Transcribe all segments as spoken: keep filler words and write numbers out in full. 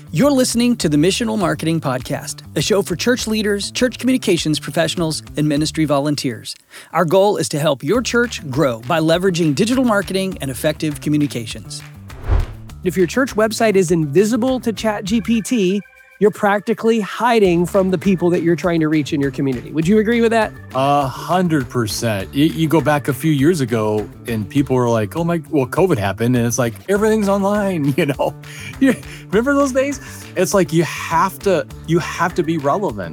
You're listening to the Missional Marketing Podcast, a show for church leaders, church communications professionals, and ministry volunteers. Our goal is to help your church grow by leveraging digital marketing and effective communications. If your church website is invisible to ChatGPT, you're practically hiding from the people that you're trying to reach in your community. Would you agree with that? A hundred percent. You, you go back a few years ago and people were like, oh my, well, COVID happened. And it's like, everything's online, you know? You remember those days? It's like, you have to, you have to be relevant.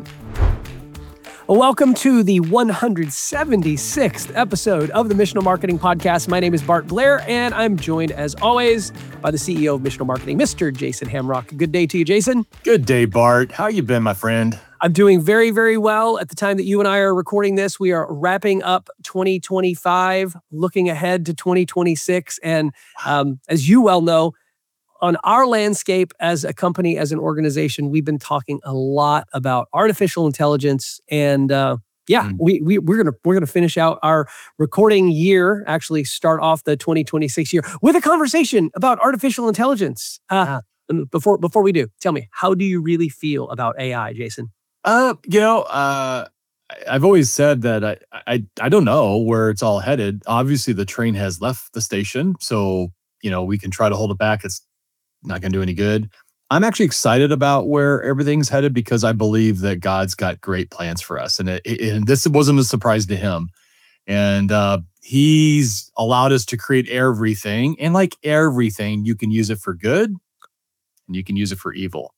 Well, welcome to the one hundred seventy-sixth episode of the Missional Marketing Podcast. My name is Bart Blair, and I'm joined, as always, by the C E O of Missional Marketing, Mister Jason Hamrock. Good day to you, Jason. Good day, Bart. How you been, my friend? I'm doing very, very well. At the time that you and I are recording this, we are wrapping up twenty twenty-five, looking ahead to twenty twenty-six. And um, as you well know, on our landscape as a company, as an organization, we've been talking a lot about artificial intelligence, and uh, yeah, mm. we we we're gonna we're gonna finish out our recording year. Actually, start off the twenty twenty-six year with a conversation about artificial intelligence. Uh, ah. Before before we do, tell me, how do you really feel about A I, Jason? Uh, you know, uh, I've always said that I I I don't know where it's all headed. Obviously, the train has left the station, so you know we can try to hold it back. It's not going to do any good. I'm actually excited about where everything's headed because I believe that God's got great plans for us. And, it, it, and this wasn't a surprise to him. And uh, he's allowed us to create everything. And like everything, you can use it for good and you can use it for evil.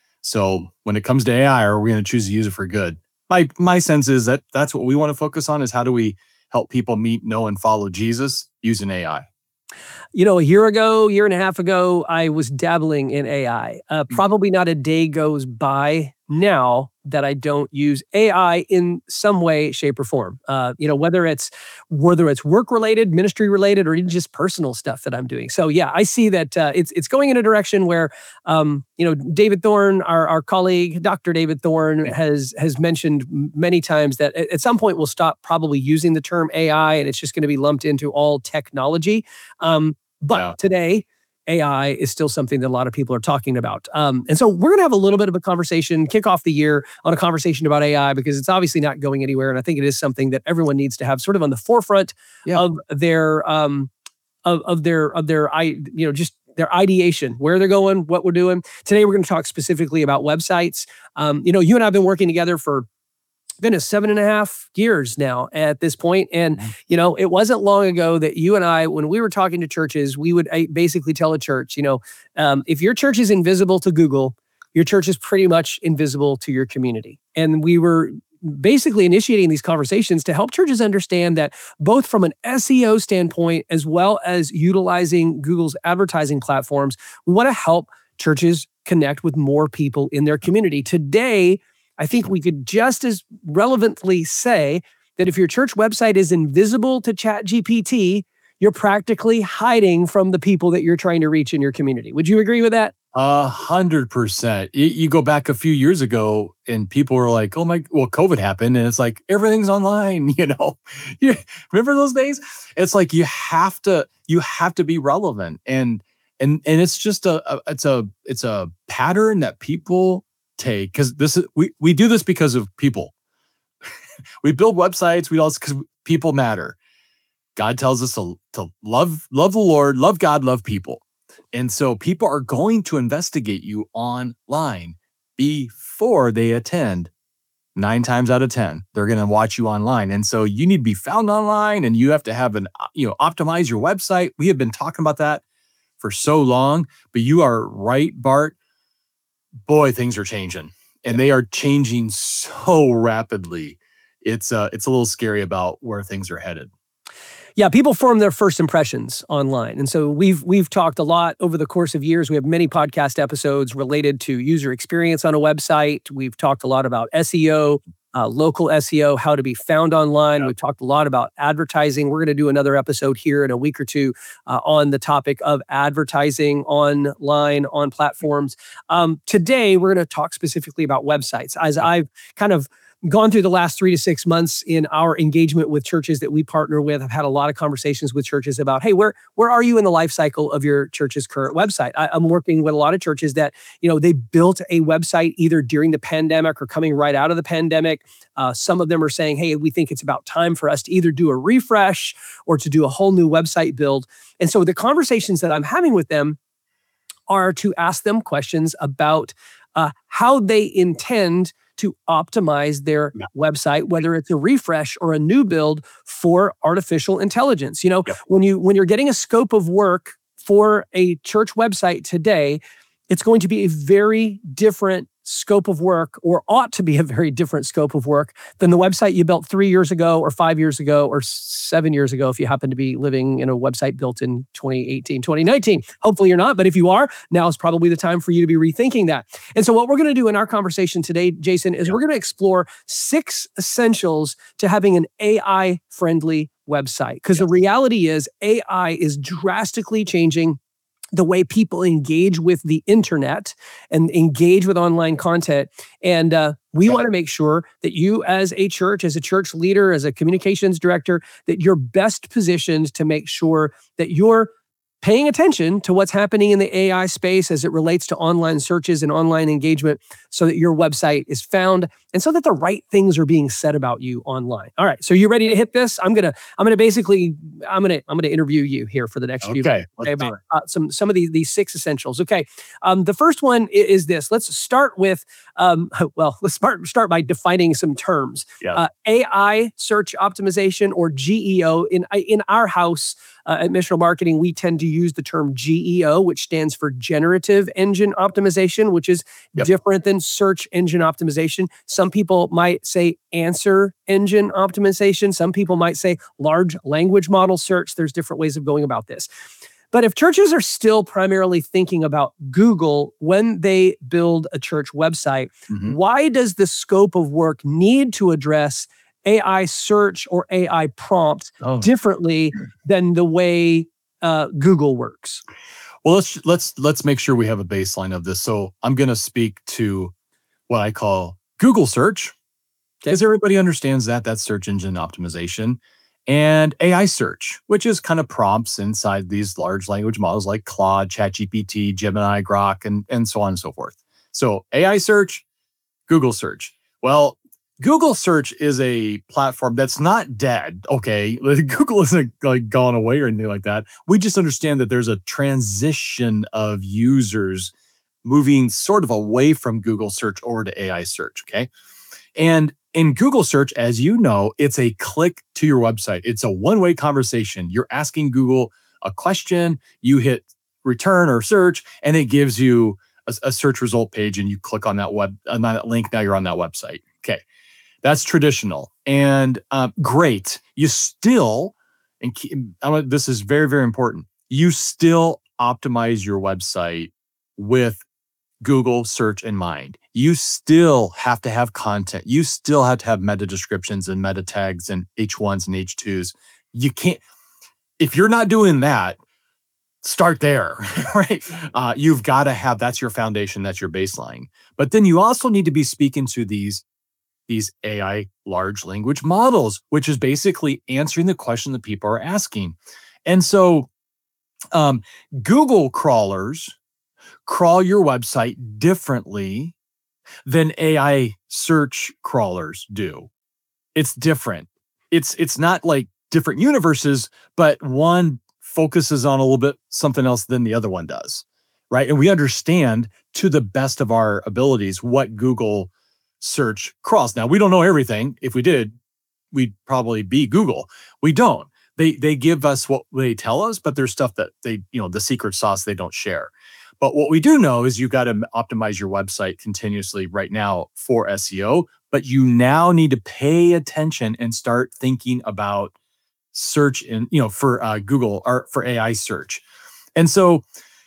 So when it comes to A I, are we going to choose to use it for good? My, my sense is that that's what we want to focus on, is how do we help people meet, know, and follow Jesus using A I. You know, a year ago, year and a half ago, I was dabbling in A I. Uh, probably not a day goes by now that I don't use A I in some way, shape, or form. Uh, you know, whether it's whether it's work related, ministry related, or even just personal stuff that I'm doing. So yeah, I see that uh, it's it's going in a direction where um, you know, David Thorne, our our colleague, Doctor David Thorne, has has mentioned many times that at some point we'll stop probably using the term A I, and it's just going to be lumped into all technology. Um, but yeah. Today, A I is still something that a lot of people are talking about. Um, and so we're going to have a little bit of a conversation, kick off the year on a conversation about A I, because it's obviously not going anywhere. And I think it is something that everyone needs to have sort of on the forefront yeah. of their, um, of, of their, of their, I, you know, just their ideation, where they're going, what we're doing. Today, we're going to talk specifically about websites. Um, you know, you and I have been working together for been a seven and a half years now at this point. And, you know, it wasn't long ago that you and I, when we were talking to churches, we would basically tell a church, you know, um, if your church is invisible to Google, your church is pretty much invisible to your community. And we were basically initiating these conversations to help churches understand that both from an S E O standpoint, as well as utilizing Google's advertising platforms, we want to help churches connect with more people in their community. Today, I think we could just as relevantly say that if your church website is invisible to ChatGPT, you're practically hiding from the people that you're trying to reach in your community. Would you agree with that? A hundred percent. You go back a few years ago and people were like, oh my, well, COVID happened. And it's like, everything's online, you know? You remember those days? It's like, you have to, you have to be relevant. And, and, and it's just a, a it's a, it's a pattern that people take, because this is we we do this because of people. We build websites, we also because people matter. God tells us to, to love love the Lord, love God, love people. And so people are going to investigate you online before they attend. Nine times out of ten, they're going to watch you online. And so you need to be found online, and you have to have an, you know, optimize your website. We have been talking about that for so long, but you are right, Bart. Boy, things are changing, and they are changing so rapidly. It's uh, it's a little scary about where things are headed. Yeah, people form their first impressions online. And so we've we've talked a lot over the course of years. We have many podcast episodes related to user experience on a website. We've talked a lot about S E O, uh, local S E O, how to be found online. Yeah. We've talked a lot about advertising. We're going to do another episode here in a week or two uh, on the topic of advertising online on platforms. Um, today, we're going to talk specifically about websites. As I've kind of gone through the last three to six months in our engagement with churches that we partner with. I've had a lot of conversations with churches about, hey, where where are you in the life cycle of your church's current website? I, I'm working with a lot of churches that, you know, they built a website either during the pandemic or coming right out of the pandemic. Uh, some of them are saying, hey, we think it's about time for us to either do a refresh or to do a whole new website build. And so the conversations that I'm having with them are to ask them questions about uh, how they intend to optimize their Yeah. website, whether it's a refresh or a new build for artificial intelligence. You know, Yep. when you when you're getting a scope of work for a church website today, it's going to be a very different scope of work, or ought to be a very different scope of work than the website you built three years ago or five years ago or seven years ago if you happen to be living in a website built in twenty eighteen, twenty nineteen. Hopefully you're not, but if you are, now is probably the time for you to be rethinking that. And so what we're going to do in our conversation today, Jason, is we're going to explore six essentials to having an A I-friendly website. Because the reality is A I is drastically changing the way people engage with the internet and engage with online content. And uh, we want to make sure that you as a church, as a church leader, as a communications director, that you're best positioned to make sure that you're paying attention to what's happening in the A I space as it relates to online searches and online engagement so that your website is found and so that the right things are being said about you online. All right. So you ready to hit this? I'm going to, I'm going to basically, I'm going to, I'm going to interview you here for the next few Okay, minutes let's do about it. uh, some, some of these, these six essentials. Okay. Um, the first one i- is this. Let's start with, um, well, let's start, start by defining some terms. Yeah. Uh, A I search optimization, or G E O. In, in our house, Uh, at Missional Marketing, we tend to use the term G E O, which stands for Generative Engine Optimization, which is Yep. different than Search Engine Optimization. Some people might say Answer Engine Optimization. Some people might say Large Language Model Search. There's different ways of going about this. But if churches are still primarily thinking about Google when they build a church website, Mhm. why does the scope of work need to address A I search or A I prompt Oh. differently than the way uh, Google works? Well, let's let's let's make sure we have a baseline of this. So I'm going to speak to what I call Google search, because everybody understands that that's search engine optimization, and A I search, which is kind of prompts inside these large language models like Claude, ChatGPT, Gemini, Grok, and and so on and so forth. So A I search, Google search. Well, Google search is a platform that's not dead. Okay. Like, Google isn't like gone away or anything like that. We just understand that there's a transition of users moving sort of away from Google search over to A I search. Okay. And in Google search, as you know, it's a click to your website. It's a one-way conversation. You're asking Google a question, you hit return or search, and it gives you a, a search result page, and you click on that web on that link. Now you're on that website. Okay. That's traditional and uh, great. You still, and keep, I want- this is very, very important. You still optimize your website with Google search in mind. You still have to have content. You still have to have meta descriptions and meta tags and H ones and H twos. You can't, if you're not doing that, start there, right? Uh, you've got to have, that's your foundation, that's your baseline. But then you also need to be speaking to these these A I large language models, which is basically answering the question that people are asking. And so um, Google crawlers crawl your website differently than A I search crawlers do. It's different. It's it's not like different universes, but one focuses on a little bit something else than the other one does, right? And we understand to the best of our abilities what Google search crawls. Now, we don't know everything. If we did, we'd probably be Google. We don't. They they give us what they tell us, but there's stuff that they, you know, the secret sauce they don't share. But what we do know is you got to optimize your website continuously right now for S E O, but you now need to pay attention and start thinking about search in, you know, for uh, Google or for A I search. And so,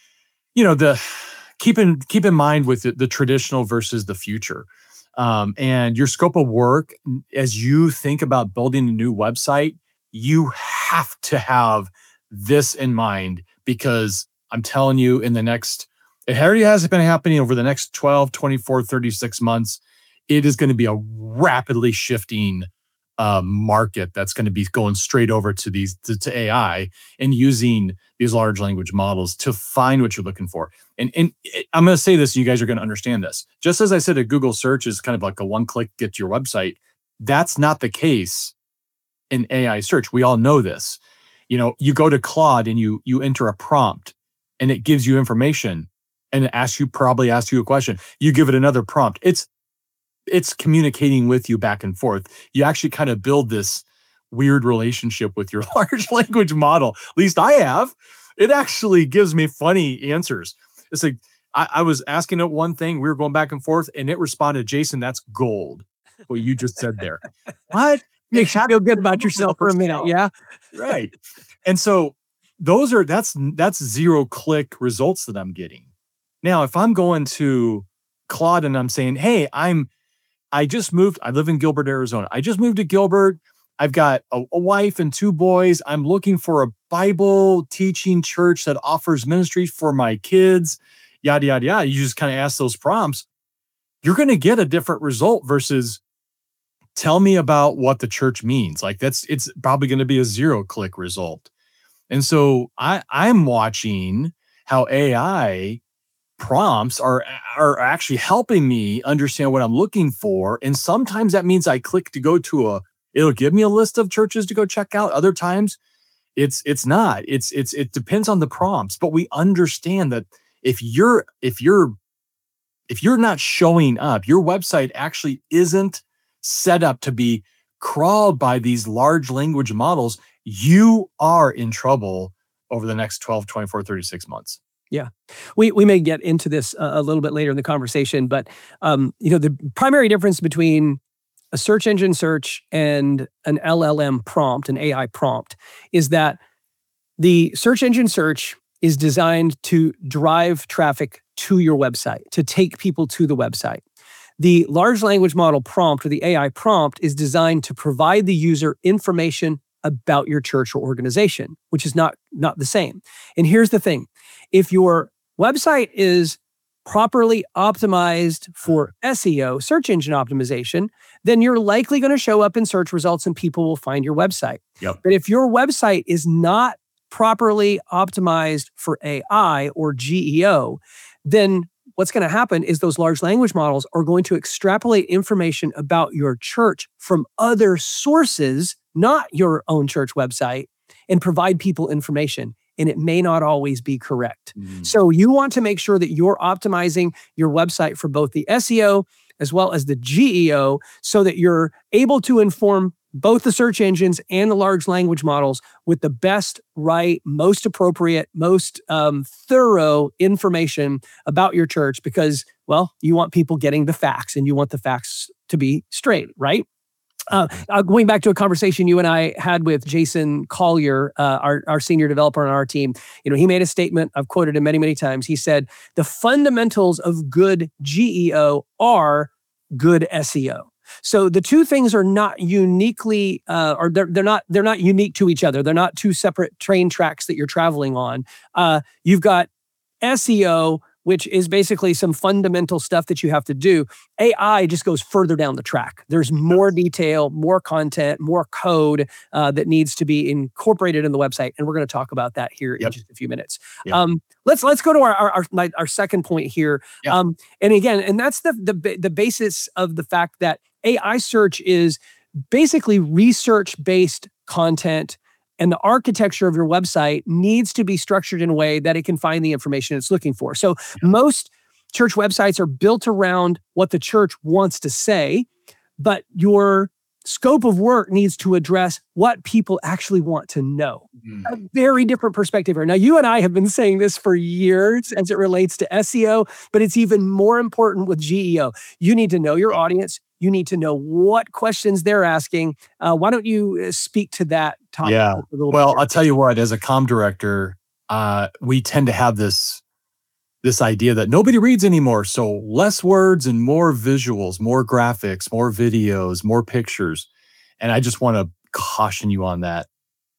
you know, the keep in keep in mind with the, the traditional versus the future. Um, and your scope of work, as you think about building a new website, you have to have this in mind, because I'm telling you, in the next, it already has been happening over the next twelve, twenty-four, thirty-six months, it is going to be a rapidly shifting uh, market that's going to be going straight over to these to, to A I and using these large language models to find what you're looking for. And, and I'm going to say this, you guys are going to understand this. Just as I said, a Google search is kind of like a one-click get to your website. That's not the case in A I search. We all know this. You know, you go to Claude and you you enter a prompt and it gives you information and it asks you, probably asks you a question. You give it another prompt. It's it's communicating with you back and forth. You actually kind of build this weird relationship with your large language model. At least I have. It actually gives me funny answers. It's like, I, I was asking it one thing, we were going back and forth, and it responded, Jason, that's gold. What you just said there. What? Makes you feel good about yourself for a minute, yeah? Right. And so those are, that's, that's zero click results that I'm getting. Now, if I'm going to Claude and I'm saying, hey, I'm, I just moved, I live in Gilbert, Arizona. I just moved to Gilbert. I've got a, a wife and two boys. I'm looking for a Bible teaching church that offers ministry for my kids, yada, yada, yada. You just kind of ask those prompts. You're going to get a different result versus tell me about what the church means. Like that's, it's probably going to be a zero click result. And so I, I'm watching how A I prompts are, are actually helping me understand what I'm looking for. And sometimes that means I click to go to a, it'll give me a list of churches to go check out. Other times it's, it's not, it's, it's, it depends on the prompts, but we understand that if you're, if you're, if you're not showing up, your website actually isn't set up to be crawled by these large language models, you are in trouble over the next twelve, twenty-four, thirty-six months. Yeah, we we may get into this a, a little bit later in the conversation, but um, you know, the primary difference between a search engine search and an L L M prompt, an A I prompt, is that the search engine search is designed to drive traffic to your website, to take people to the website. The large language model prompt, or the A I prompt, is designed to provide the user information about your church or organization, which is not, not the same. And here's the thing. If your website is properly optimized for S E O, search engine optimization, then you're likely going to show up in search results and people will find your website. Yep. But if your website is not properly optimized for A I or G E O, then what's going to happen is those large language models are going to extrapolate information about your church from other sources, not your own church website, and provide people information. And it may not always be correct. Mm. So you want to make sure that you're optimizing your website for both the S E O as well as the G E O so that you're able to inform both the search engines and the large language models with the best, right, most appropriate, most um, thorough information about your church because, well, you want people getting the facts and you want the facts to be straight, right? Uh, uh, going back to a conversation you and I had with Jason Collier, uh, our, our senior developer on our team, you know, he made a statement, I've quoted him many, many times. He said, the fundamentals of good G E O are good S E O. So the two things are not uniquely, uh, or they're, they're not they're not unique to each other. They're not two separate train tracks that you're traveling on. Uh, you've got S E O, which is basically some fundamental stuff that you have to do. A I just goes further down the track. There's more detail, more content, more code uh, that needs to be incorporated in the website, and we're going to talk about that here yep. in just a few minutes. Yep. Um, let's let's go to our our, our, my, our second point here. Yep. Um, and again, and that's the the the basis of the fact that A I search is basically research-based content, and the architecture of your website needs to be structured in a way that it can find the information it's looking for. So yeah. most church websites are built around what the church wants to say, but your scope of work needs to address what people actually want to know. Mm. A very different perspective here. Now, you and I have been saying this for years as it relates to S E O, but it's even more important with G E O. You need to know your audience. You need to know what questions they're asking. Uh, why don't you speak to that topic? Yeah. Well, I'll tell you what, as a comm director, uh, we tend to have this, this idea that nobody reads anymore. So less words and more visuals, more graphics, more videos, more pictures. And I just want to caution you on that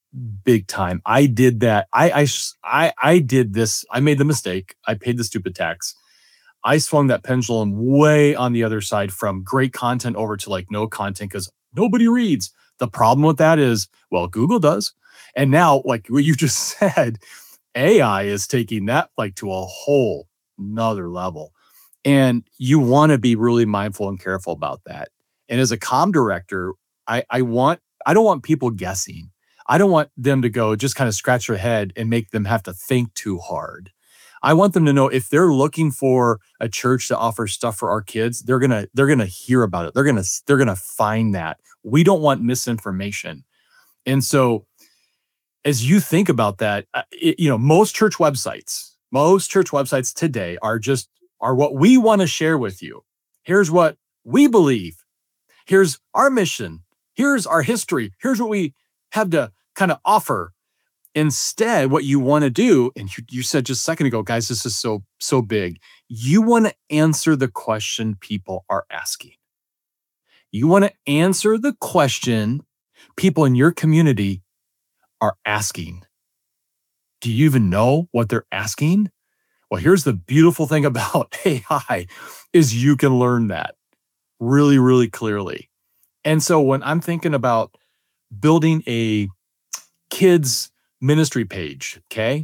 big time. I did that. I, I, I, I did this. I made the mistake. I paid the stupid tax. I swung that pendulum way on the other side from great content over to like no content because nobody reads. The problem with that is, well, Google does. And now, like what you just said, A I is taking that like to a whole nother level. And you want to be really mindful and careful about that. And as a comm director, I, I want, I don't want people guessing. I don't want them to go just kind of scratch their head and make them have to think too hard. I want them to know if they're looking for a church to offer stuff for our kids, they're gonna they're gonna hear about it. They're gonna they're gonna find that. We don't want misinformation. And so, as you think about that, uh, it, you know, most church websites, most church websites today are just are what we want to share with you. Here's what we believe. Here's our mission. Here's our history. Here's what we have to kind of offer. Instead, what you want to do, and you, you said just a second ago, guys, this is so, so big. You want to answer the question people are asking. You want to answer the question people in your community are asking. Do you even know what they're asking? Well, here's the beautiful thing about A I is you can learn that really, really clearly. And so when I'm thinking about building a kids ministry page, okay?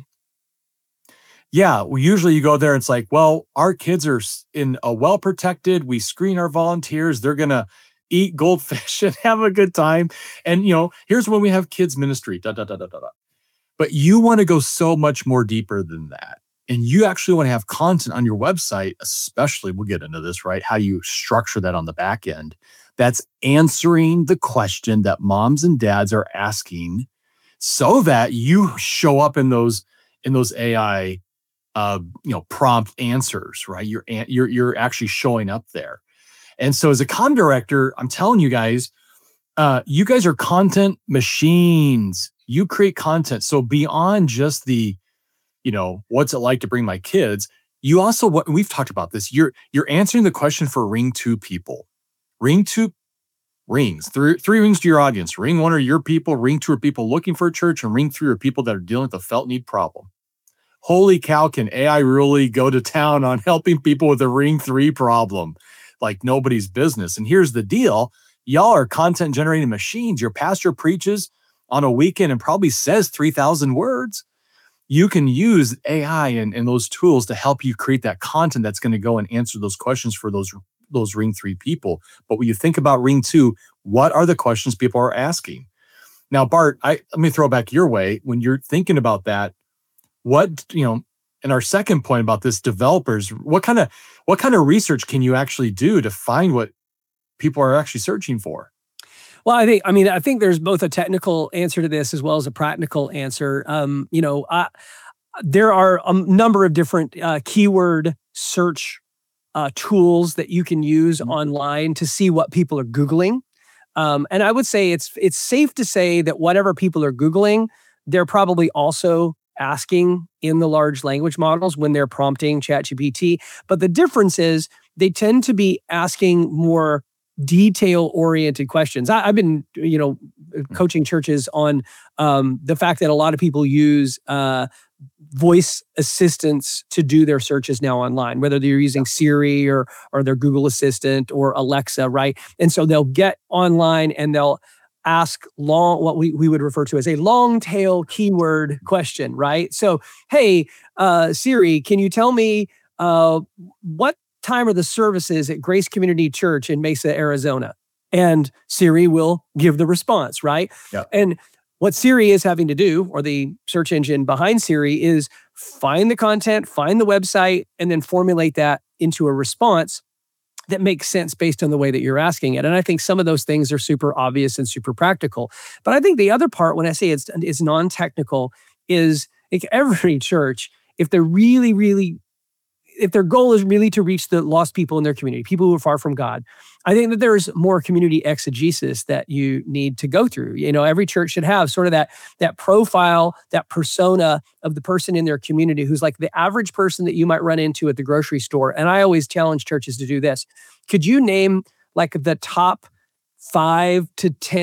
Yeah, we usually you go there and it's like, well, our kids are in a well-protected, we screen our volunteers, they're gonna eat goldfish and have a good time. And you know, here's when we have kids ministry, da da da da da da. But you want to go so much more deeper than that. And you actually want to have content on your website, especially, we'll get into this, right? How you structure that on the back end. That's answering the question that moms and dads are asking so that you show up in those in those A I uh, you know, prompt answers, right? You're you're you're actually showing up there. And so as a comm director, I'm telling you guys, uh, you guys are content machines. You create content. So beyond just the, you know, what's it like to bring my kids, you also, what we've talked about this, you're you're answering the question for ring two people. Ring two rings, three, three rings to your audience. Ring one are your people, ring two are people looking for a church, and ring three are people that are dealing with a felt need problem. Holy cow, can A I really go to town on helping people with a ring three problem like nobody's business? And here's the deal. Y'all are content generating machines. Your pastor preaches on a weekend and probably says three thousand words. You can use A I and, and those tools to help you create that content that's going to go and answer those questions for those those ring three people. But when you think about ring two, what are the questions people are asking? Now, Bart, I let me throw it back your way. When you're thinking about that, what, you know, and our second point about this, developers, what kind of what kind of research can you actually do to find what people are actually searching for? Well, I think, I mean, I think there's both a technical answer to this as well as a practical answer. Um, you know, I, there are a number of different uh, keyword search uh, tools that you can use mm-hmm. online to see what people are Googling. Um, and I would say it's it's safe to say that whatever people are Googling, they're probably also asking in the large language models when they're prompting ChatGPT. But the difference is they tend to be asking more detail-oriented questions. I, I've been, you know, coaching churches on um, the fact that a lot of people use uh, voice assistants to do their searches now online, whether they're using Siri or or their Google Assistant or Alexa, right? And so they'll get online and they'll ask long, what we, we would refer to as a long tail keyword question, right? So, hey, uh, Siri, can you tell me uh, what time are the services at Grace Community Church in Mesa, Arizona? And Siri will give the response, right? Yeah. And what Siri is having to do, or the search engine behind Siri, is find the content, find the website, and then formulate that into a response that makes sense based on the way that you're asking it. And I think some of those things are super obvious and super practical. But I think the other part, when I say it's, it's non-technical, is like every church, if they're really, really if their goal is really to reach the lost people in their community, people who are far from God, I think that there's more community exegesis that you need to go through. You know, every church should have sort of that, that profile, that persona of the person in their community who's like the average person that you might run into at the grocery store. And I always challenge churches to do this. Could you name like the top five to ten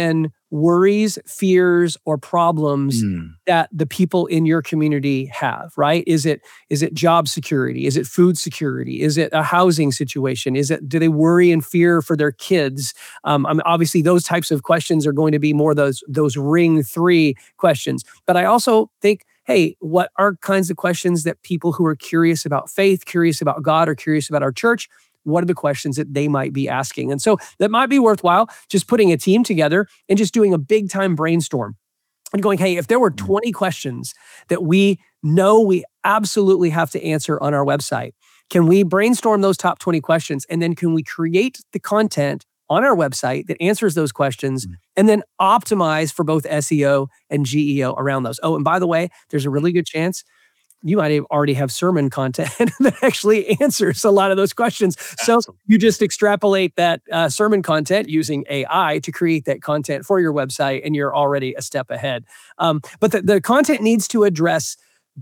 worries, fears, or problems Mm. that the people in your community have, right? Is it is it job security? Is it food security? Is it a housing situation? Is it do they worry and fear for their kids? Um, I mean, obviously, those types of questions are going to be more those those ring three questions. But I also think, hey, what are kinds of questions that people who are curious about faith, curious about God, or curious about our church? What are the questions that they might be asking? And so that might be worthwhile just putting a team together and just doing a big time brainstorm and going, hey, if there were twenty questions that we know we absolutely have to answer on our website, can we brainstorm those top twenty questions? And then can we create the content on our website that answers those questions and then optimize for both S E O and G E O around those? Oh, and by the way, there's a really good chance you might have already have sermon content that actually answers a lot of those questions. So you just extrapolate that uh, sermon content using A I to create that content for your website, and you're already a step ahead. Um, but the, the content needs to address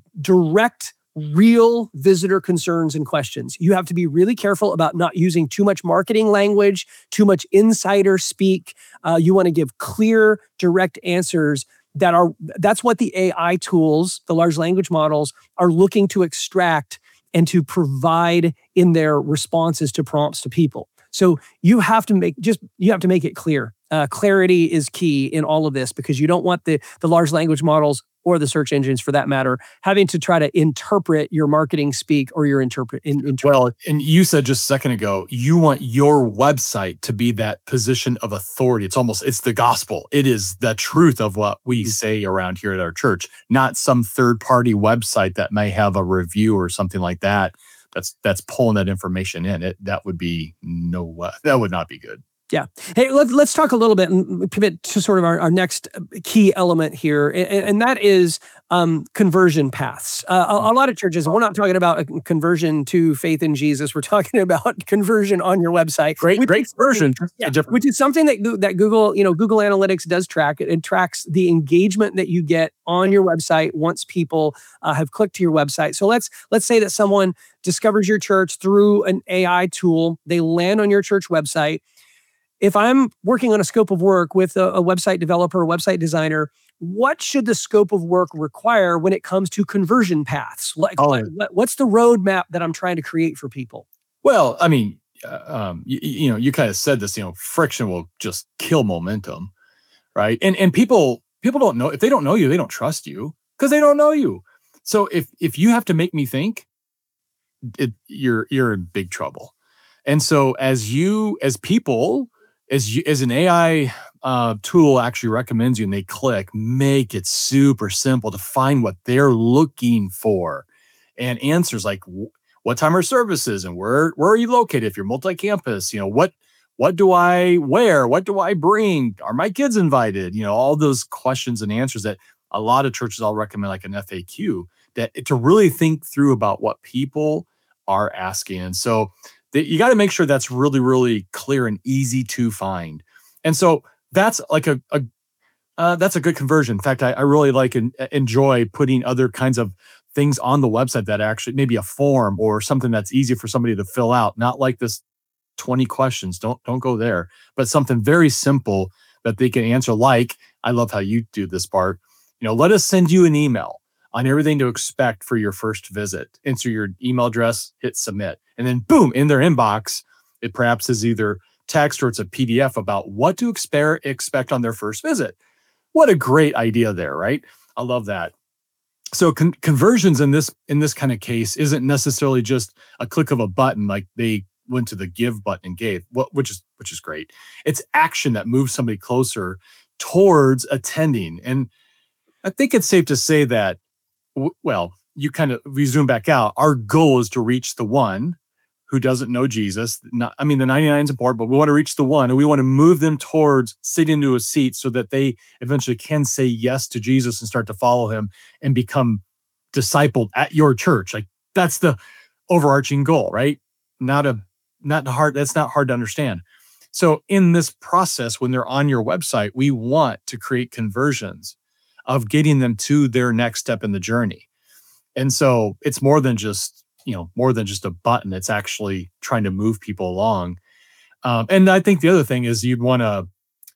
direct, real visitor concerns and questions. You have to be really careful about not using too much marketing language, too much insider speak. Uh, you want to give clear, direct answers that are, that's what the A I tools, the large language models, are looking to extract and to provide in their responses to prompts to people. So you have to make just you have to make it clear. Uh, clarity is key in all of this, because you don't want the the large language models, or the search engines for that matter, having to try to interpret your marketing speak or your interpret. In, inter- Well, and you said just a second ago, you want your website to be that position of authority. It's almost, it's the gospel. It is the truth of what we say around here at our church, not some third-party website that may have a review or something like that. That's that's pulling that information in. It that would be no, uh, that would not be good. Yeah. Hey, let, let's talk a little bit and pivot to sort of our, our next key element here, and, and that is um, conversion paths. Uh, a, a lot of churches, we're not talking about a conversion to faith in Jesus. We're talking about conversion on your website. Great, great conversion. Yeah, which is something that that Google, you know, Google Analytics does track. It, it tracks the engagement that you get on your website once people uh, have clicked to your website. So let's let's say that someone discovers your church through an A I tool. They land on your church website. If I'm working on a scope of work with a, a website developer, a website designer, what should the scope of work require when it comes to conversion paths? Like, Oh. like what, what's the roadmap that I'm trying to create for people? Well, I mean, uh, um, you, you know, you kind of said this. You know, friction will just kill momentum, right? And and people people don't know, if they don't know you, they don't trust you because they don't know you. So if if you have to make me think, it, you're you're in big trouble. And so as you as people. As you, as an A I uh, tool actually recommends you and they click, make it super simple to find what they're looking for, and answers like wh- what time are services and where where are you located if you're multi-campus, you know, what what do I wear, what do I bring, are my kids invited, you know, all those questions and answers that a lot of churches all recommend, like an F A Q, that to really think through about what people are asking. And so that you got to make sure that's really, really clear and easy to find. And so that's like a, a uh, that's a good conversion. In fact, I, I really like and enjoy putting other kinds of things on the website that actually maybe a form or something that's easy for somebody to fill out. Not like this twenty questions. Don't don't go there. But something very simple that they can answer. Like, I love how you do this part. You know, let us send you an email on everything to expect for your first visit. Enter your email address, hit submit. And then boom, in their inbox, it perhaps is either text or it's a P D F about what to expect expect on their first visit. What a great idea there, right? I love that. So con- conversions in this in this kind of case isn't necessarily just a click of a button, like they went to the give button and gave, what which is which is great. It's action that moves somebody closer towards attending. And I think it's safe to say that, w- well, you kind of, we zoom back out. Our goal is to reach the one who doesn't know Jesus. Not, I mean, the ninety-nine is important, but we want to reach the one, and we want to move them towards sitting into a seat so that they eventually can say yes to Jesus and start to follow him and become discipled at your church. Like, that's the overarching goal, right? Not a, not hard. That's not hard to understand. So in this process, when they're on your website, we want to create conversions of getting them to their next step in the journey. And so it's more than just, you know, more than just a button. It's actually trying to move people along. Um, and I think the other thing is you'd want to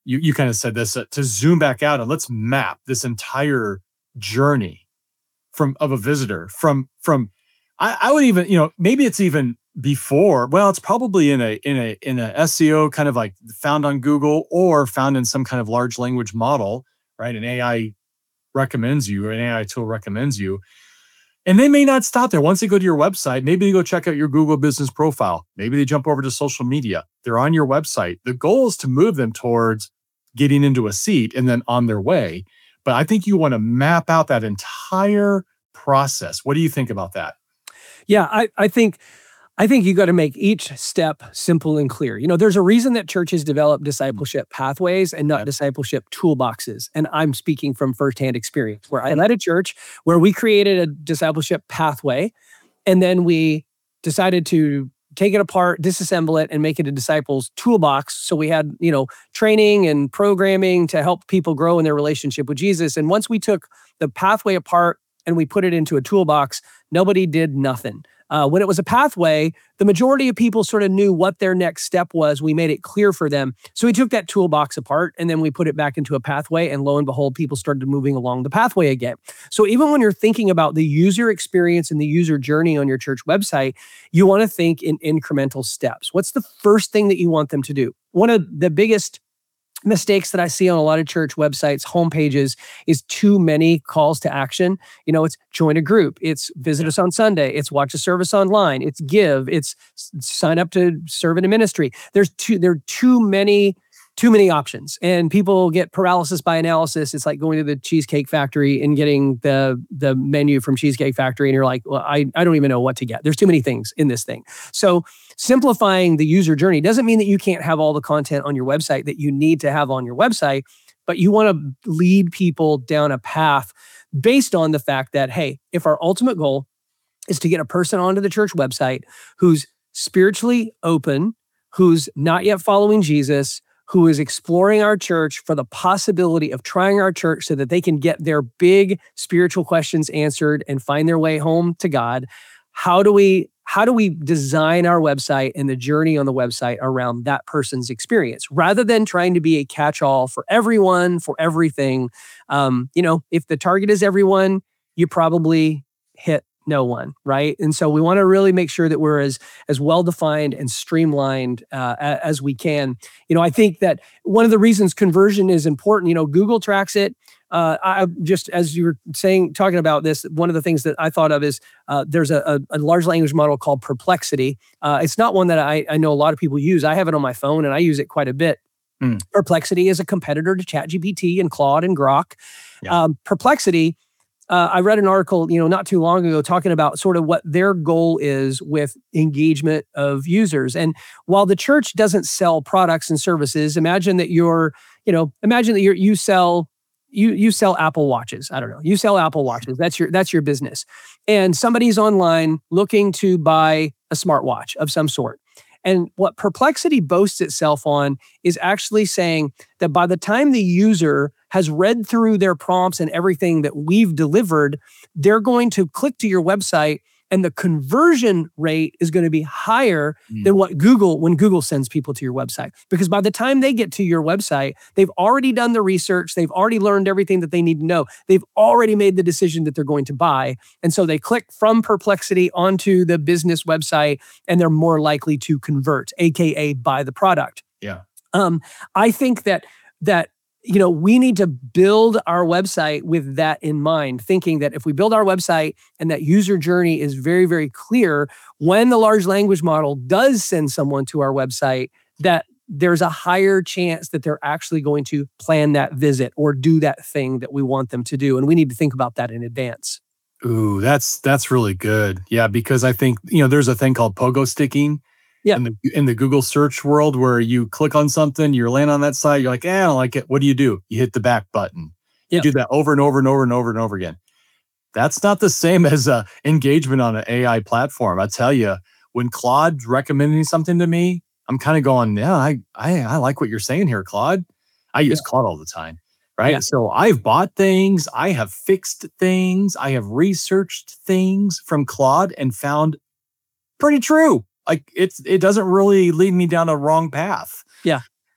you you kind of said this, uh, to zoom back out and let's map this entire journey from of a visitor from from I, I would even, you know, maybe it's even before. Well, it's probably in a in a in a S E O kind of like found on Google or found in some kind of large language model, right? An A I recommends you, or an A I tool recommends you. And they may not stop there. Once they go to your website, maybe they go check out your Google business profile. Maybe they jump over to social media. They're on your website. The goal is to move them towards getting into a seat and then on their way. But I think you want to map out that entire process. What do you think about that? Yeah, I, I think I think you got to make each step simple and clear. You know, there's a reason that churches develop discipleship pathways and not Yep. discipleship toolboxes. And I'm speaking from firsthand experience where I led a church where we created a discipleship pathway, and then we decided to take it apart, disassemble it, and make it a disciples toolbox. So we had, you know, training and programming to help people grow in their relationship with Jesus. And once we took the pathway apart and we put it into a toolbox, nobody did nothing. Uh, when it was a pathway, the majority of people sort of knew what their next step was. We made it clear for them. So we took that toolbox apart and then we put it back into a pathway, and lo and behold, people started moving along the pathway again. So even when you're thinking about the user experience and the user journey on your church website, you want to think in incremental steps. What's the first thing that you want them to do? One of the biggest mistakes that I see on a lot of church websites, homepages, is too many calls to action. You know, it's join a group, it's visit us on Sunday, it's watch a service online, it's give, it's s- sign up to serve in a ministry. There's too there are too many too many options, and people get paralysis by analysis. It's like going to the Cheesecake Factory and getting the the menu from Cheesecake Factory, and you're like, well, I I don't even know what to get. There's too many things in this thing. So simplifying the user journey doesn't mean that you can't have all the content on your website that you need to have on your website, but you want to lead people down a path based on the fact that, hey, if our ultimate goal is to get a person onto the church website who's spiritually open, who's not yet following Jesus, who is exploring our church for the possibility of trying our church so that they can get their big spiritual questions answered and find their way home to God, how do we how do we design our website and the journey on the website around that person's experience rather than trying to be a catch-all for everyone, for everything? Um, you know, if the target is everyone, you probably hit no one, right? And so we want to really make sure that we're as as well-defined and streamlined uh, a- as we can. You know, I think that one of the reasons conversion is important, you know, Google tracks it. Uh, I just, as you were saying, talking about this, one of the things that I thought of is uh, there's a, a, a large language model called Perplexity. Uh, it's not one that I, I know a lot of people use. I have it on my phone and I use it quite a bit. Hmm. Perplexity is a competitor to ChatGPT and Claude and Grok. Yeah. Um, Perplexity, uh, I read an article, you know, not too long ago talking about sort of what their goal is with engagement of users. And while the church doesn't sell products and services, imagine that you're, you know, imagine that you're, you sell You you sell Apple Watches. I don't know. You sell Apple Watches. That's your that's your business. And somebody's online looking to buy a smartwatch of some sort. And what Perplexity boasts itself on is actually saying that by the time the user has read through their prompts and everything that we've delivered, they're going to click to your website, and the conversion rate is going to be higher Mm. than what Google, when Google sends people to your website. Because by the time they get to your website, they've already done the research, they've already learned everything that they need to know. They've already made the decision that they're going to buy. And so they click from Perplexity onto the business website, and they're more likely to convert, A K A buy the product. Yeah. Um, I think that that you know we need to build our website with that in mind, thinking that if we build our website and that user journey is very, very clear, when the large language model does send someone to our website, that there's a higher chance that they're actually going to plan that visit or do that thing that we want them to do. And we need to think about that in advance. Ooh, that's that's really good. Yeah, because I think, you know, there's a thing called pogo sticking Yeah. in the in the Google search world where you click on something, you're laying on that site, you're like, eh, I don't like it. What do you do? You hit the back button. You Yeah. do that over and over and over and over and over again. That's not the same as uh, engagement on an A I platform. I tell you, when Claude's recommending something to me, I'm kind of going, yeah, I, I I like what you're saying here, Claude. I use Yeah. Claude all the time, right? Yeah. So I've bought things, I have fixed things, I have researched things from Claude and found pretty true. Like it's it doesn't really lead me down a wrong path. Yeah.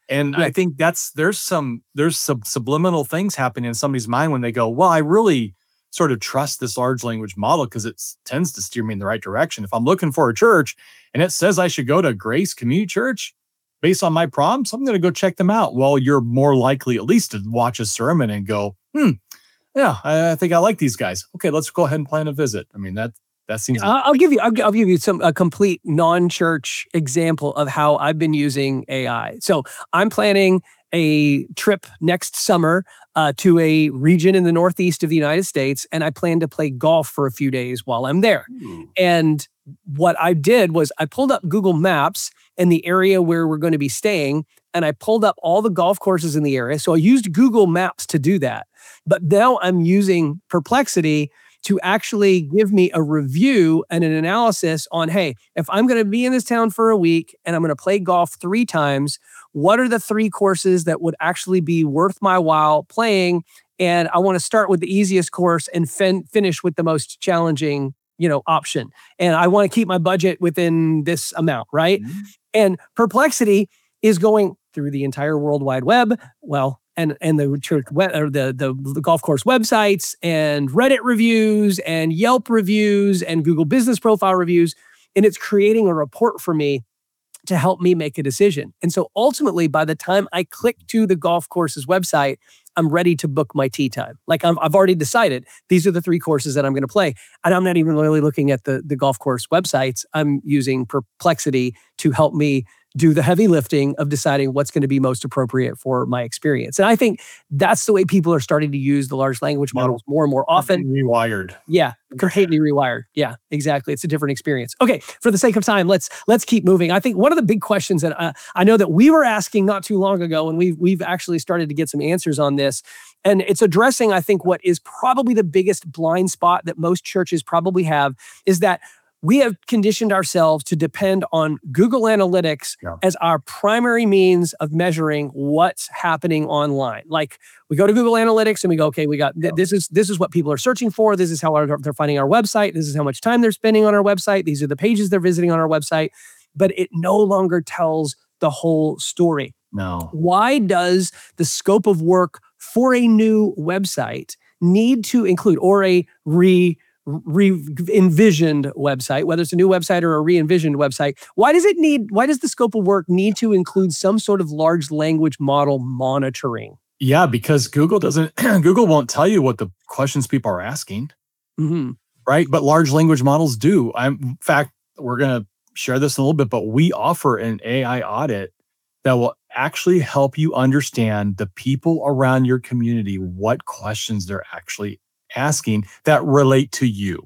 And I Yeah. think that's there's some there's some subliminal things happening in somebody's mind when they go, well, I really sort of trust this large language model because it tends to steer me in the right direction. If I'm looking for a church and it says I should go to Grace Community Church based on my prompts, I'm going to go check them out. Well, you're more likely at least to watch a sermon and go, hmm, yeah, I, I think I like these guys. Okay, let's go ahead and plan a visit. I mean, that that seems I'll I'll give you. I'll, gi- I'll give you some a complete non-church example of how I've been using A I. So I'm planning a trip next summer uh, to a region in the northeast of the United States, and I plan to play golf for a few days while I'm there. Ooh. And what I did was I pulled up Google Maps in the area where we're going to be staying, and I pulled up all the golf courses in the area. So I used Google Maps to do that. But now I'm using Perplexity to actually give me a review and an analysis on, hey, if I'm going to be in this town for a week and I'm going to play golf three times, what are the three courses that would actually be worth my while playing? And I want to start with the easiest course and fin- finish with the most challenging, you know, option. And I want to keep my budget within this amount, right? Mhm. And Perplexity is going through the entire World Wide Web. Well, and and the church web, or the, the the golf course websites and Reddit reviews and Yelp reviews and Google Business Profile reviews, and it's creating a report for me to help me make a decision. And so ultimately, by the time I click to the golf course's website, I'm ready to book my tee time. Like I'm, I've already decided these are the three courses that I'm going to play. And I'm not even really looking at the, the golf course websites. I'm using Perplexity to help me do the heavy lifting of deciding what's going to be most appropriate for my experience. And I think that's the way people are starting to use the large language models more and more often. Rewired. Yeah, completely rewired. Yeah, exactly. It's a different experience. Okay, for the sake of time, let's let's keep moving. I think one of the big questions that uh, I know that we were asking not too long ago, and we've we've actually started to get some answers on this, and it's addressing, I think, what is probably the biggest blind spot that most churches probably have, is that we have conditioned ourselves to depend on Google Analytics Yeah. as our primary means of measuring what's happening online. Like we go to Google Analytics and we go, okay, we got th- this is this is what people are searching for. This is how our, they're finding our website. This is how much time they're spending on our website. These are the pages they're visiting on our website. But it no longer tells the whole story. No. Why does the scope of work for a new website need to include, or a re re-envisioned website, whether it's a new website or a re-envisioned website, why does it need, why does the scope of work need to include some sort of large language model monitoring? Yeah, because Google doesn't, Google won't tell you what the questions people are asking, Mm-hmm. right? But large language models do. I'm, in fact, we're going to share this in a little bit, but we offer an A I audit that will actually help you understand the people around your community, what questions they're actually asking that relate to you.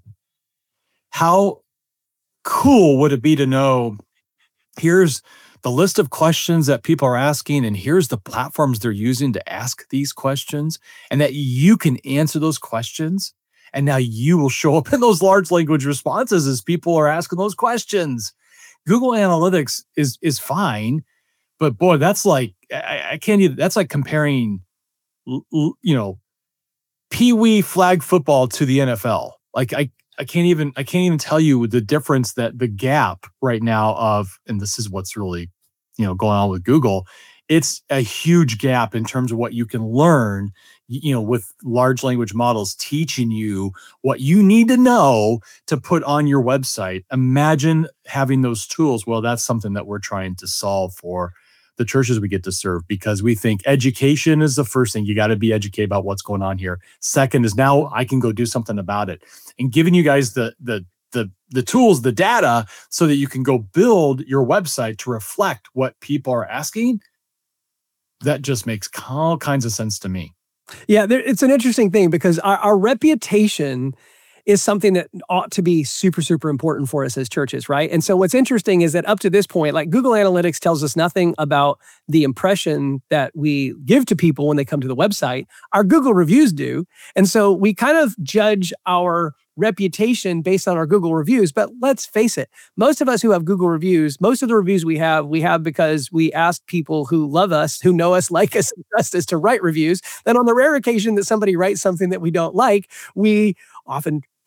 How cool would it be to know, here's the list of questions that people are asking, and here's the platforms they're using to ask these questions, and that you can answer those questions. And now you will show up in those large language responses as people are asking those questions. Google Analytics is is fine, but boy, that's like, I, I can't even, that's like comparing, l- l- you know, Pee Wee flag football to the N F L. Like I, I can't even, I can't even tell you the difference, that the gap right now of, and this is what's really, you know, going on with Google. It's a huge gap in terms of what you can learn, y- you know, with large language models teaching you what you need to know to put on your website. Imagine having those tools. Well, that's something that we're trying to solve for the churches we get to serve, because we think education is the first thing. You got to be educated about what's going on here. Second is, now I can go do something about it, and giving you guys the the the the tools, the data, so that you can go build your website to reflect what people are asking. That just makes all kinds of sense to me. Yeah, there, it's an interesting thing because our, our reputation is something that ought to be super, super important for us as churches, right? And so what's interesting is that up to this point, like Google Analytics tells us nothing about the impression that we give to people when they come to the website. Our Google reviews do. And so we kind of judge our reputation based on our Google reviews. But let's face it, most of us who have Google reviews, most of the reviews we have, we have because we asked people who love us, who know us, like us, and trust us to write reviews. Then on the rare occasion that somebody writes something that we don't like, we often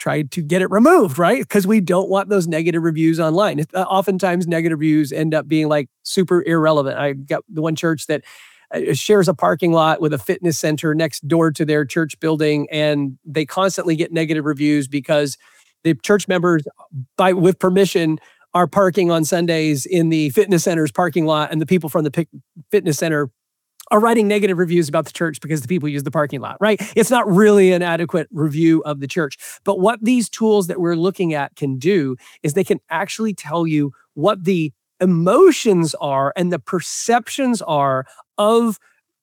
try to get it removed, right? Because we don't want those negative reviews online. It, uh, oftentimes, negative reviews end up being like super irrelevant. I got the one church that uh, shares a parking lot with a fitness center next door to their church building, and they constantly get negative reviews because the church members, by with permission, are parking on Sundays in the fitness center's parking lot, and the people from the pic- fitness center are writing negative reviews about the church because the people use the parking lot, right? It's not really an adequate review of the church. But what these tools that we're looking at can do is they can actually tell you what the emotions are and the perceptions are of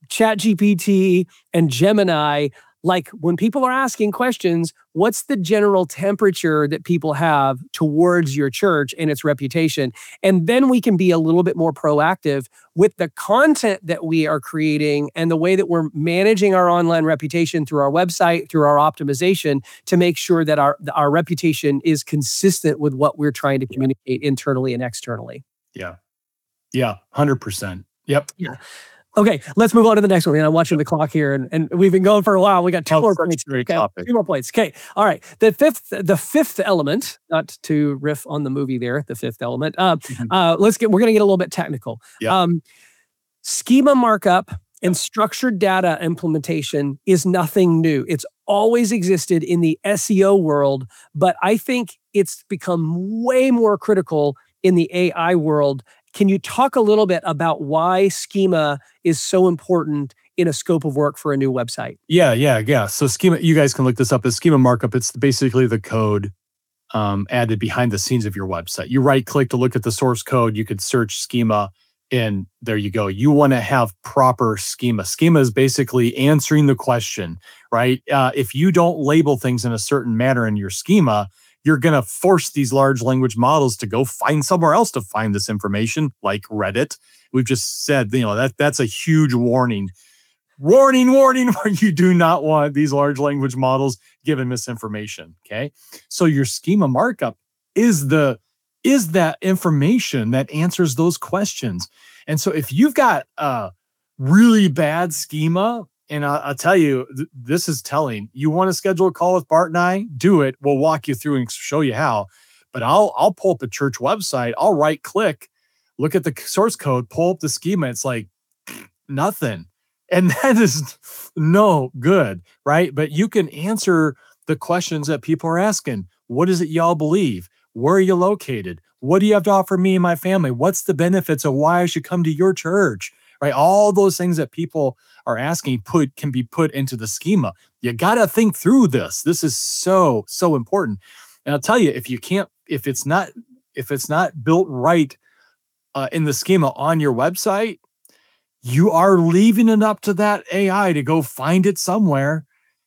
ChatGPT and Gemini. Like when people are asking questions, what's the general temperature that people have towards your church and its reputation? And then we can be a little bit more proactive with the content that we are creating and the way that we're managing our online reputation through our website, through our optimization, to make sure that our, our reputation is consistent with what we're trying to communicate internally and externally. Yeah. Yeah. one hundred percent. Yep. Yeah. Okay, let's move on to the next one. And I'm watching the clock here, and, and we've been going for a while. We got two Oh, more such a points. great Okay, topic. two more points. Okay, all right. The fifth, the fifth element, not to riff on the movie there, the fifth element. Uh, Mhm. uh, let's get. We're going to get a little bit technical. Yeah. Um, schema markup and structured data implementation is nothing new. It's always existed in the S E O world, but I think it's become way more critical in the A I world. Can you talk a little bit about why schema is so important in a scope of work for a new website? Yeah, yeah, yeah. So schema, you guys can look this up as schema markup. It's basically the code um, added behind the scenes of your website. You right click to look at the source code. You could search schema, and there you go. You want to have proper schema. Schema is basically answering the question, right? Uh, if you don't label things in a certain manner in your schema, you're going to force these large language models to go find somewhere else to find this information, like Reddit. We've just said, you know, that that's a huge warning. Warning, warning, you do not want these large language models given misinformation, okay? So your schema markup is the is that information that answers those questions. And so if you've got a really bad schema, and I'll, I'll tell you, th- this is telling. You want to schedule a call with Bart and I? Do it. We'll walk you through and show you how. But I'll I'll pull up the church website. I'll right click, look at the source code, pull up the schema. It's like nothing, and that is no good, right? But you can answer the questions that people are asking. What is it y'all believe? Where are you located? What do you have to offer me and my family? What's the benefits of why I should come to your church? Right? All those things that people are asking put can be put into the schema. You got to think through this. This is so, so important. And I'll tell you, if you can't, if it's not, if it's not built right uh, in the schema on your website, you are leaving it up to that A I to go find it somewhere.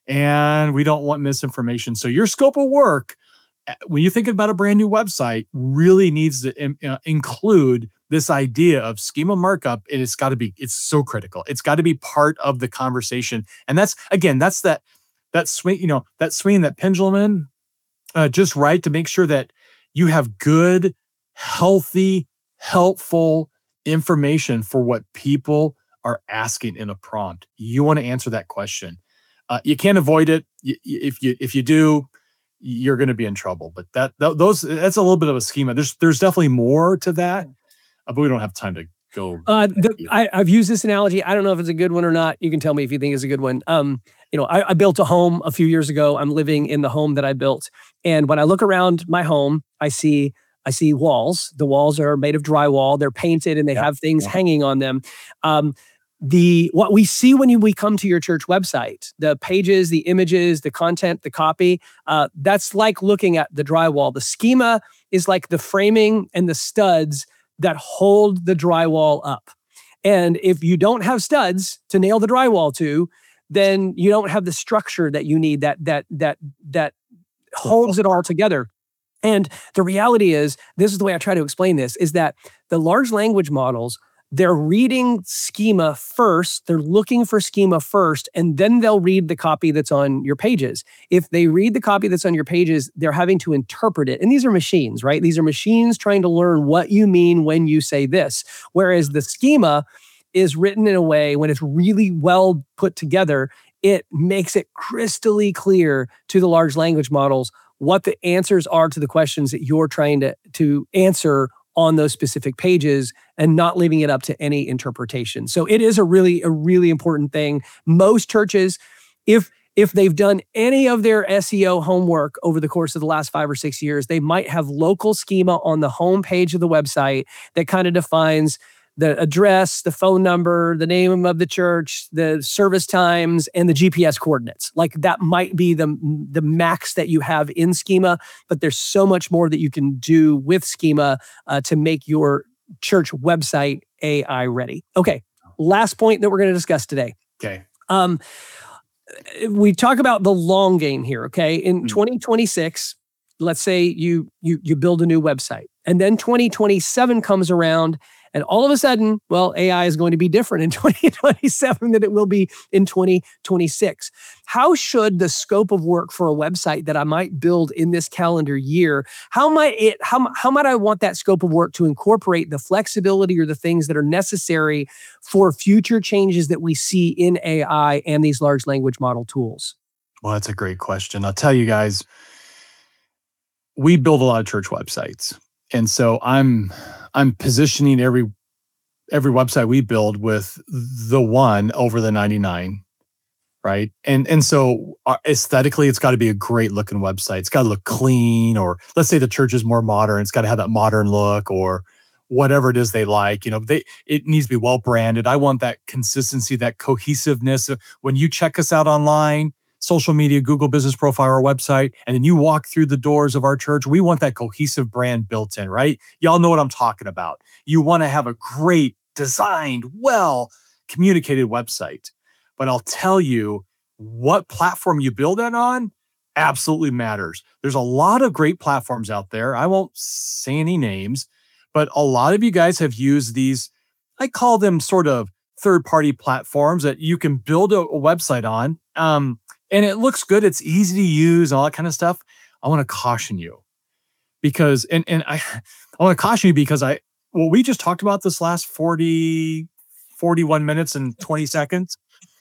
And we don't want misinformation. So your scope of work, when you think about a brand new website, really needs to in, uh, include this idea of schema markup, and it's got to be, it's so critical. It's got to be part of the conversation. And that's, again, that's that, that swing, you know, that swing, that pendulum in, uh, just right to make sure that you have good, healthy, helpful information for what people are asking in a prompt. You want to answer that question. Uh, you can't avoid it. Y- y- If you, if you do, you're going to be in trouble. But that, th- those, that's a little bit of a schema. There's, there's definitely more to that. Uh, but we don't have time to go. Uh, the, I, I've used this analogy. I don't know if it's a good one or not. You can tell me if you think it's a good one. Um, you know, I, I built a home a few years ago. I'm living in the home that I built, and when I look around my home, I see I see walls. The walls are made of drywall. They're painted, and they Yeah, have things yeah. hanging on them. Um, the what we see when you, we come to your church website, the pages, the images, the content, the copy, uh, that's like looking at the drywall. The schema is like the framing and the studs that hold the drywall up. And if you don't have studs to nail the drywall to, then you don't have the structure that you need that that that that holds it all together. And the reality is, this is the way I try to explain this, is that the large language models, they're reading schema first, they're looking for schema first, and then they'll read the copy that's on your pages. If they read the copy that's on your pages, they're having to interpret it. And these are machines, right? These are machines trying to learn what you mean when you say this. Whereas the schema is written in a way, when it's really well put together, it makes it crystally clear to the large language models what the answers are to the questions that you're trying to, to answer on those specific pages and not leaving it up to any interpretation. So it is a really, a really important thing. Most churches, if if they've done any of their S E O homework over the course of the last five or six years, they might have local schema on the home page of the website that kind of defines the address, the phone number, the name of the church, the service times, and the G P S coordinates. Like that might be the, the max that you have in Schema, but there's so much more that you can do with Schema uh, to make your church website A I ready. Okay, last point that we're going to discuss today. Okay. Um, we talk about the long game here, okay? In mm-hmm. twenty twenty-six, let's say you you you build a new website, and then twenty twenty-seven comes around, and all of a sudden, well, A I is going to be different in twenty twenty-seven than it will be in twenty twenty-six. How should the scope of work for a website that I might build in this calendar year, how might it, how, how might I want that scope of work to incorporate the flexibility or the things that are necessary for future changes that we see in A I and these large language model tools? Well, that's a great question. I'll tell you guys, we build a lot of church websites. And so I'm I'm positioning every every website we build with the one over the ninety-nine, right? And and so aesthetically, it's got to be a great looking website. It's got to look clean, or let's say the church is more modern. It's got to have that modern look, or whatever it is they like. You know, they it needs to be well branded. I want that consistency, that cohesiveness. When you check us out online, social media, Google Business Profile, our website, and then you walk through the doors of our church, we want that cohesive brand built in, right? Y'all know what I'm talking about. You want to have a great designed, well communicated website. But I'll tell you, what platform you build that on absolutely matters. There's a lot of great platforms out there. I won't say any names, but a lot of you guys have used these, I call them sort of third-party platforms that you can build a, a website on. Um, And it looks good. It's easy to use, all that kind of stuff. I want to caution you because, and and I, I want to caution you because I, what we just talked about this last forty, forty-one minutes and twenty seconds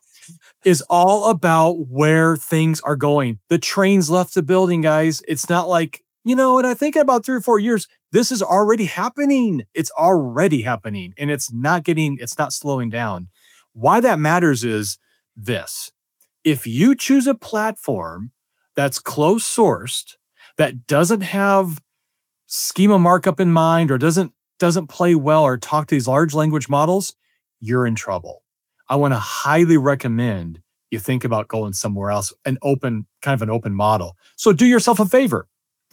is all about where things are going. The train's left the building, guys. It's not like, you know, and I think about three or four years, this is already happening. It's already happening and it's not getting, it's not slowing down. Why that matters is this. If you choose a platform that's closed sourced, that doesn't have schema markup in mind or doesn't doesn't play well or talk to these large language models, you're in trouble. I want to highly recommend you think about going somewhere else, an open, kind of an open model. So do yourself a favor.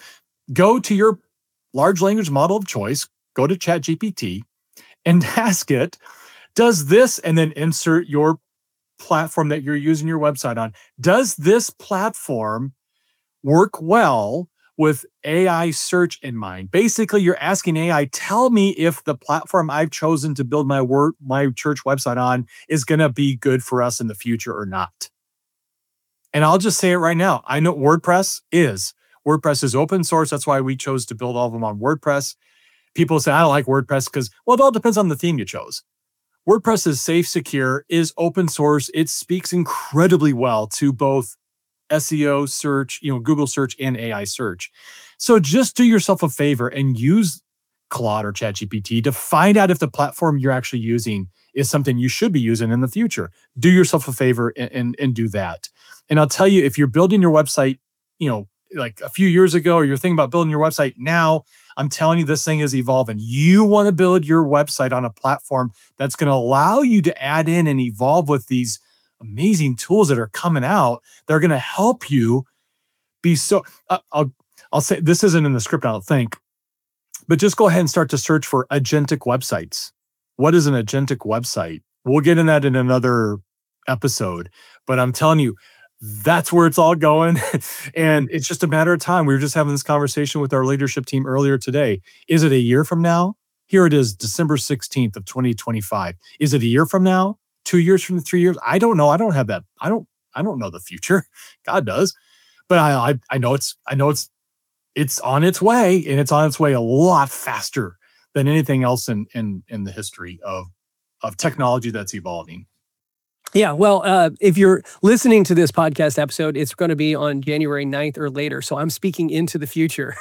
Go to your large language model of choice, go to ChatGPT and ask it, does this, and then insert your platform that you're using your website on. Does this platform work well with A I search in mind? Basically, you're asking A I, tell me if the platform I've chosen to build my work, my church website on is going to be good for us in the future or not. And I'll just say it right now. I know WordPress is. WordPress is open source. That's why we chose to build all of them on WordPress. People say, I don't like WordPress because, well, it all depends on the theme you chose. WordPress is safe, secure, is open source. It speaks incredibly well to both S E O search, you know, Google search and A I search. So just do yourself a favor and use Claude or ChatGPT to find out if the platform you're actually using is something you should be using in the future. Do yourself a favor and, and, and do that. And I'll tell you, if you're building your website, you know, like a few years ago, or you're thinking about building your website now, I'm telling you, this thing is evolving. You want to build your website on a platform that's going to allow you to add in and evolve with these amazing tools that are coming out. They're going to help you be so, uh, I'll, I'll say, this isn't in the script, I don't think, but just go ahead and start to search for agentic websites. What is an agentic website? We'll get in that in another episode, but I'm telling you, that's where it's all going. And it's just a matter of time. We were just having this conversation with our leadership team earlier today. Is it a year from now? Here it is, December sixteenth of twenty twenty-five. Is it a year from now? Two years from three years? I don't know. I don't have that. I don't, I don't know the future. God does. But I, I, I know it's, I know it's, it's on its way, and it's on its way a lot faster than anything else in, in, in the history of, of technology that's evolving. Yeah, well, uh, if you're listening to this podcast episode, it's going to be on January ninth or later. So I'm speaking into the future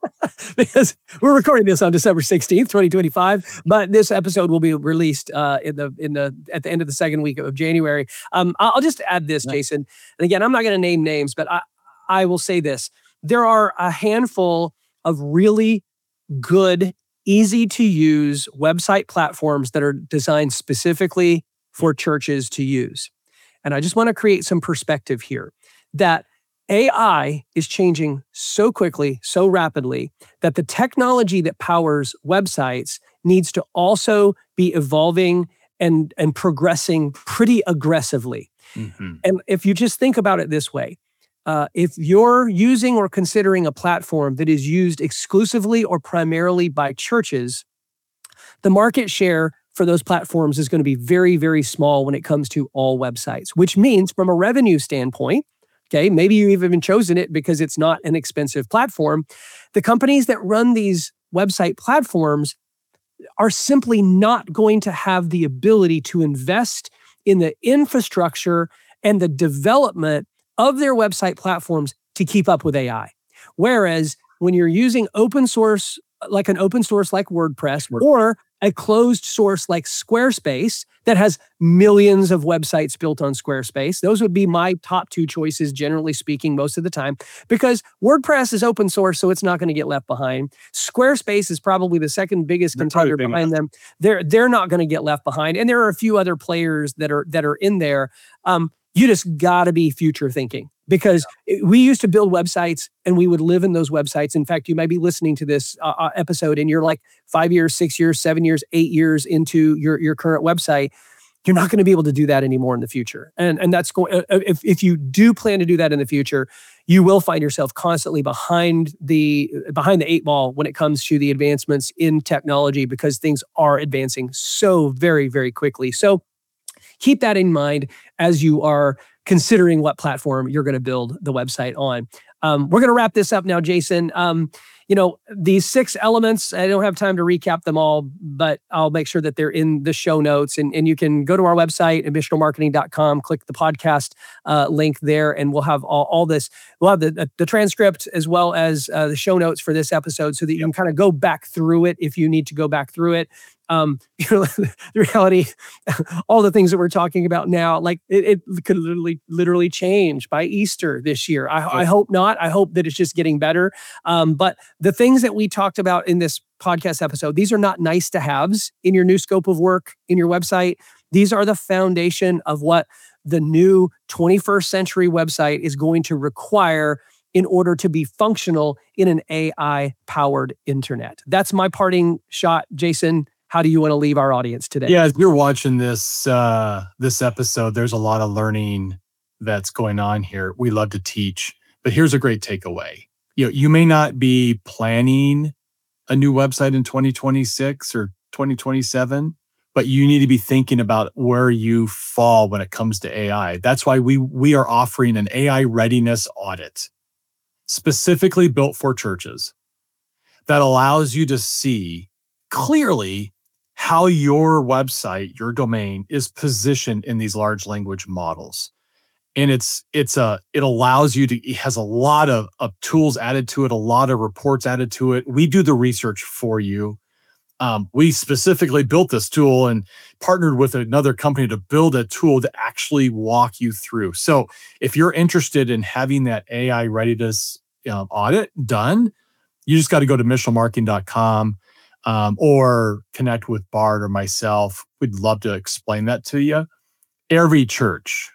because we're recording this on December sixteenth, twenty twenty-five. But this episode will be released uh, in the in the at the end of the second week of January. Um, I- I'll just add this, Yeah. Jason. And again, I'm not going to name names, but I I will say this: there are a handful of really good, easy to use website platforms that are designed specifically for churches to use. And I just want to create some perspective here that A I is changing so quickly, so rapidly, that the technology that powers websites needs to also be evolving and, and progressing pretty aggressively. Mhm. And if you just think about it this way, uh, if you're using or considering a platform that is used exclusively or primarily by churches, the market share for those platforms is going to be very, very small when it comes to all websites, which means from a revenue standpoint, okay, maybe you've even chosen it because it's not an expensive platform. The companies that run these website platforms are simply not going to have the ability to invest in the infrastructure and the development of their website platforms to keep up with A I. Whereas when you're using open source, like an open source like WordPress, or a closed source like Squarespace that has millions of websites built on Squarespace, those would be my top two choices, generally speaking, most of the time, because WordPress is open source, so it's not going to get left behind. Squarespace is probably the second biggest They're probably contender big behind them. They're they're not going to get left behind, and there are a few other players that are that are in there. Um, you just got to be future thinking, because it- we used to build websites and we would live in those websites. In fact, you might be listening to this uh, uh, episode and you're like five years, six years, seven years, eight years into your, your current website. You're not going to be able to do that anymore in the future. And, and that's going, uh, if, if you do plan to do that in the future, you will find yourself constantly behind the, behind the eight ball when it comes to the advancements in technology, because things are advancing so very, very quickly. So keep that in mind as you are considering what platform you're going to build the website on. Um, we're going to wrap this up now, Jason. Um, you know, these six elements, I don't have time to recap them all, but I'll make sure that they're in the show notes. And, and you can go to our website at missional marketing dot com, click the podcast uh, link there, and we'll have all, all this. We'll have the, the, the transcript as well as uh, the show notes for this episode so that you Yep. can kind of go back through it if you need to go back through it. Um, you know, the reality, all the things that we're talking about now, like it, it could literally, literally change by Easter this year. I, I hope not. I hope that it's just getting better. Um, but the things that we talked about in this podcast episode, these are not nice to haves in your new scope of work, in your website. These are the foundation of what the new twenty-first century website is going to require in order to be functional in an A I-powered internet. That's my parting shot, Jason. How do you want to leave our audience today? Yeah, as you're watching this uh, this episode, there's a lot of learning that's going on here. We love to teach, but here's a great takeaway. You know, you may not be planning a new website in twenty twenty-six or twenty twenty-seven, but you need to be thinking about where you fall when it comes to A I. That's why we we are offering an A I readiness audit specifically built for churches that allows you to see clearly how your website, your domain is positioned in these large language models. And it's it's a it allows you to, it has a lot of, of tools added to it, a lot of reports added to it. We do the research for you. Um, we specifically built this tool and partnered with another company to build a tool to actually walk you through. So if you're interested in having that A I readiness um, audit done, you just got to go to missional marketing dot com. Um, or connect with Bart or myself. We'd love to explain that to you. Every church,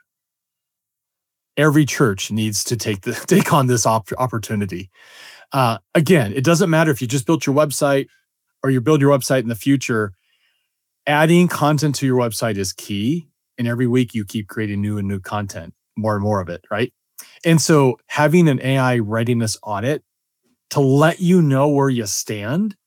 every church needs to take the take on this op- opportunity. Uh, again, it doesn't matter if you just built your website or you build your website in the future. Adding content to your website is key, and every week you keep creating new and new content, more and more of it, right? And so having an A I readiness audit to let you know where you stand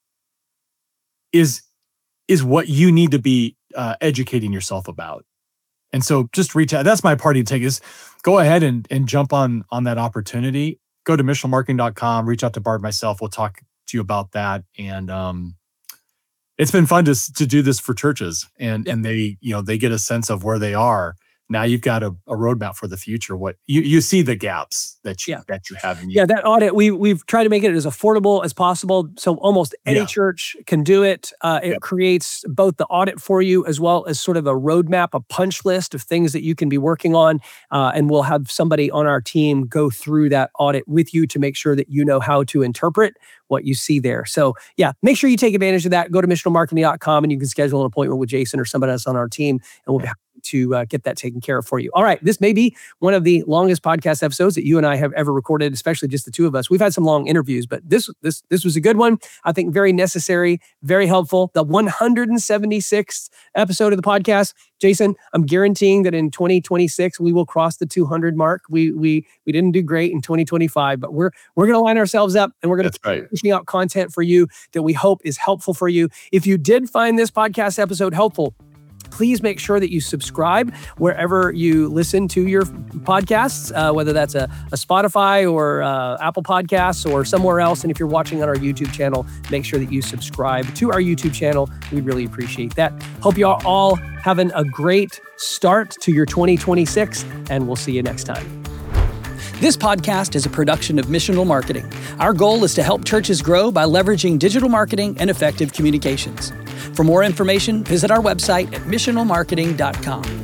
is is what you need to be uh, educating yourself about. And so just reach out. That's my parting take is go ahead and, and jump on, on that opportunity. Go to missional marketing dot com, reach out to Bart, myself. We'll talk to you about that. And um, it's been fun to, to do this for churches and, Yeah. and they, you know, they get a sense of where they are now you've got a, a roadmap for the future. What you, you see the gaps that you, Yeah. that you have. In you. Yeah, that audit, we, we've tried to make it as affordable as possible. So almost any Yeah. church can do it. Uh, it Yep. creates both the audit for you as well as sort of a roadmap, a punch list of things that you can be working on. Uh, and we'll have somebody on our team go through that audit with you to make sure that you know how to interpret what you see there. So yeah, make sure you take advantage of that. Go to missional marketing dot com and you can schedule an appointment with Jason or somebody else on our team, and we'll be happy to uh, get that taken care of for you. All right, this may be one of the longest podcast episodes that you and I have ever recorded, especially just the two of us. We've had some long interviews, but this this this was a good one. I think very necessary, very helpful. The one hundred seventy-sixth episode of the podcast. Jason, I'm guaranteeing that in twenty twenty-six we will cross the two hundred mark. We we we didn't do great in twenty twenty-five, but we're we're going to line ourselves up and we're going to That's right. pushing out content for you that we hope is helpful for you. If you did find this podcast episode helpful, please make sure that you subscribe wherever you listen to your podcasts, uh, whether that's a, a Spotify or uh, Apple Podcasts or somewhere else. And if you're watching on our YouTube channel, make sure that you subscribe to our YouTube channel. We'd really appreciate that. Hope you are all having a great start to your twenty twenty-six, and we'll see you next time. This podcast is a production of Missional Marketing. Our goal is to help churches grow by leveraging digital marketing and effective communications. For more information, visit our website at missional marketing dot com.